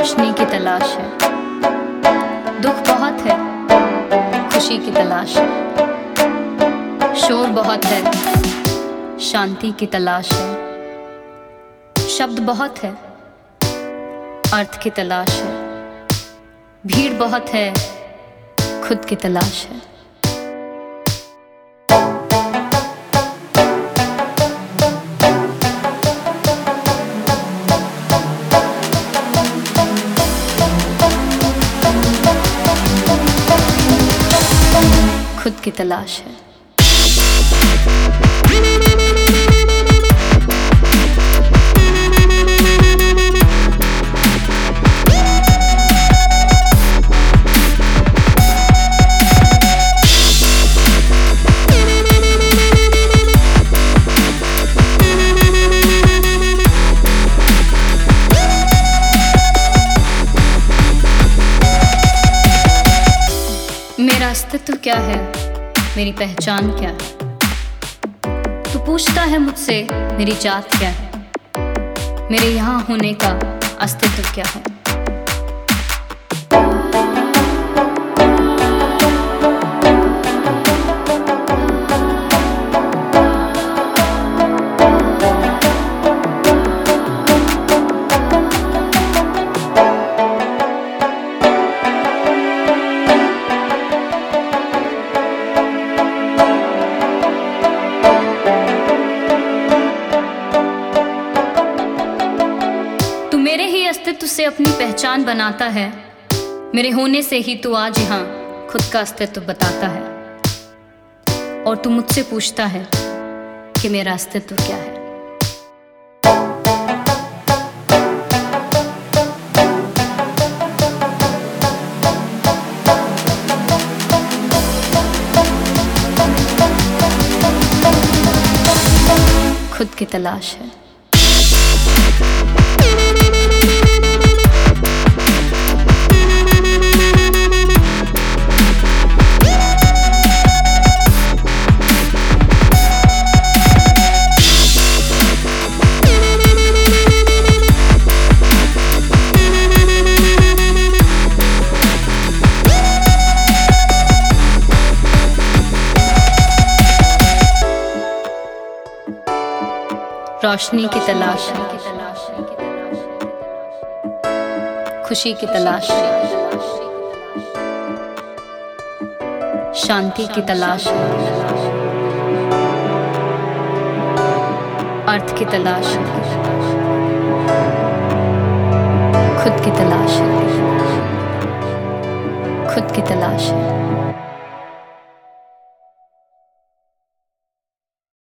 रोशनी की तलाश है, दुख बहुत है, खुशी की तलाश है, शोर बहुत है, शांति की तलाश है, शब्द बहुत है, अर्थ की तलाश है, भीड़ बहुत है, खुद की तलाश है। खुद की तलाश है। मेरा अस्तित्व क्या है, मेरी पहचान क्या है? तू पूछता है मुझसे मेरी जात क्या है, मेरे यहाँ होने का अस्तित्व क्या है? मेरे ही अस्तित्व से अपनी पहचान बनाता है, मेरे होने से ही तू आज यहाँ खुद का अस्तित्व बताता है, और तू मुझसे पूछता है कि मेरा अस्तित्व क्या है। खुद की तलाश है। रोशनी की तलाश है, खुशी की तलाश है, शांति की तलाश है, अर्थ की तलाश है, खुद की तलाश है, खुद की तलाश है।